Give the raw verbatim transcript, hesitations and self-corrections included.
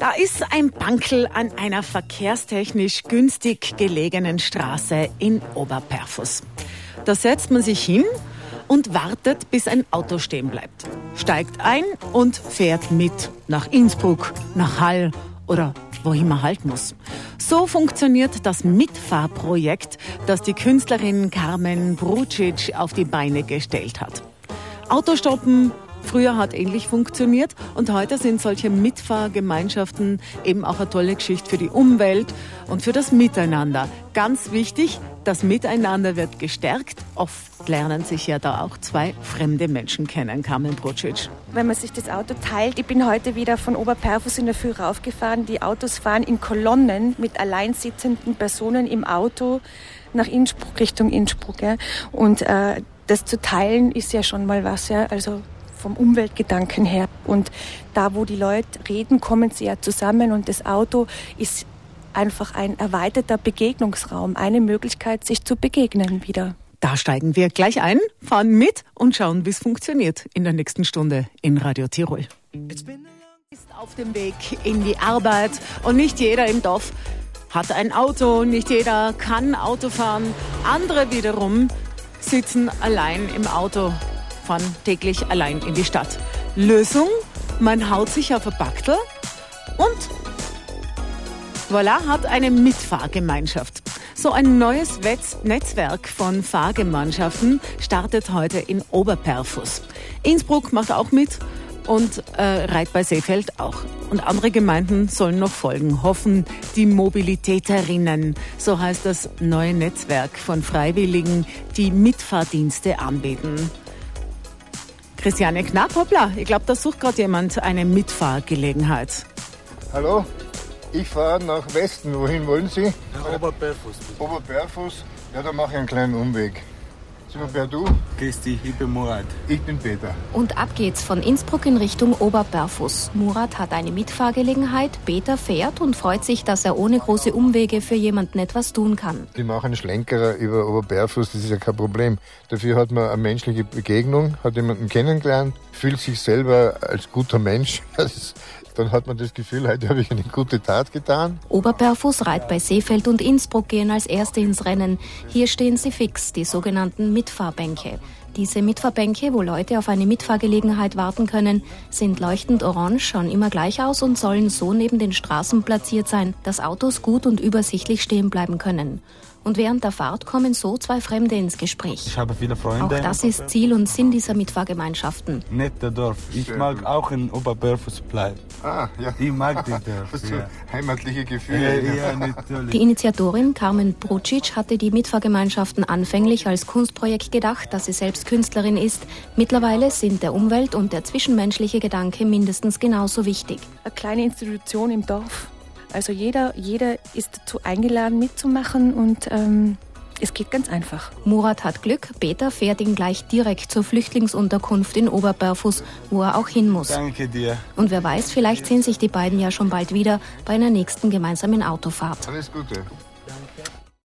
Da ist ein Bankerl an einer verkehrstechnisch günstig gelegenen Straße in Oberperfus. Da setzt man sich hin und wartet, bis ein Auto stehen bleibt. Steigt ein und fährt mit nach Innsbruck, nach Hall oder wohin man halt muss. So funktioniert das Mitfahrprojekt, das die Künstlerin Carmen Brucic auf die Beine gestellt hat. Autostoppen früher hat ähnlich funktioniert und heute sind solche Mitfahrgemeinschaften eben auch eine tolle Geschichte für die Umwelt und für das Miteinander. Ganz wichtig, das Miteinander wird gestärkt. Oft lernen sich ja da auch zwei fremde Menschen kennen, Carmen Brucic. Wenn man sich das Auto teilt, ich bin heute wieder von Oberperfus in der Früh raufgefahren. Die Autos fahren in Kolonnen mit alleinsitzenden Personen im Auto nach Innsbruck, Richtung Innsbruck. Ja. Und äh, das zu teilen ist ja schon mal was, ja, also vom Umweltgedanken her. Und da, wo die Leute reden, kommen sie ja zusammen und das Auto ist einfach ein erweiterter Begegnungsraum, eine Möglichkeit, sich zu begegnen wieder. Da steigen wir gleich ein, fahren mit und schauen, wie es funktioniert in der nächsten Stunde in Radio Tirol. Ist auf dem Weg in die Arbeit und nicht jeder im Dorf hat ein Auto, nicht jeder kann Auto fahren. Andere wiederum sitzen allein im Auto, fahren täglich allein in die Stadt. Lösung, man haut sich auf ein Backtel und voilà, hat eine Mitfahrgemeinschaft. So ein neues Netzwerk von Fahrgemeinschaften startet heute in Oberperfus. Innsbruck macht auch mit und äh, Reit bei Seefeld auch. Und andere Gemeinden sollen noch folgen, hoffen die Mobilitäterinnen. So heißt das neue Netzwerk von Freiwilligen, die Mitfahrdienste anbieten. Christiane Knapp, hoppla, ich glaube, da sucht gerade jemand eine Mitfahrgelegenheit. Hallo, ich fahre nach Westen. Wohin wollen Sie? Nach Oberperfus. Oberperfus? Ja, da mache ich einen kleinen Umweg. Sind wir per Du? Christi, ich bin Murat. Ich bin Peter. Und ab geht's von Innsbruck in Richtung Oberperfus. Murat hat eine Mitfahrgelegenheit, Peter fährt und freut sich, dass er ohne große Umwege für jemanden etwas tun kann. Ich mache einen Schlenkerer über Oberperfus, das ist ja kein Problem. Dafür hat man eine menschliche Begegnung, hat jemanden kennengelernt, fühlt sich selber als guter Mensch. Dann hat man das Gefühl, heute habe ich eine gute Tat getan. Oberperfus, Reit bei Seefeld und Innsbruck gehen als Erste ins Rennen. Hier stehen sie fix, die sogenannten Mitfahrbänke. Diese Mitfahrbänke, wo Leute auf eine Mitfahrgelegenheit warten können, sind leuchtend orange, schauen immer gleich aus und sollen so neben den Straßen platziert sein, dass Autos gut und übersichtlich stehen bleiben können. Und während der Fahrt kommen so zwei Fremde ins Gespräch. Ich habe viele Freunde. Auch das ist Ziel und Sinn dieser Mitfahrgemeinschaften. Netter Dorf. Ich Sehr mag gut. auch in Oberperfus bleiben. Ah, ja. Ich mag den Dorf. Hast du Ja. heimatliche Gefühle? Ja, ja, natürlich. Die Initiatorin Carmen Brucic hatte die Mitfahrgemeinschaften anfänglich als Kunstprojekt gedacht, da sie selbst Künstlerin ist. Mittlerweile sind der Umwelt- und der zwischenmenschliche Gedanke mindestens genauso wichtig. Eine kleine Institution im Dorf. Also jeder, jeder ist dazu eingeladen mitzumachen und ähm, es geht ganz einfach. Murat hat Glück, Peter fährt ihn gleich direkt zur Flüchtlingsunterkunft in Oberperfus, wo er auch hin muss. Danke dir. Und wer weiß, vielleicht sehen sich die beiden ja schon bald wieder bei einer nächsten gemeinsamen Autofahrt. Alles Gute.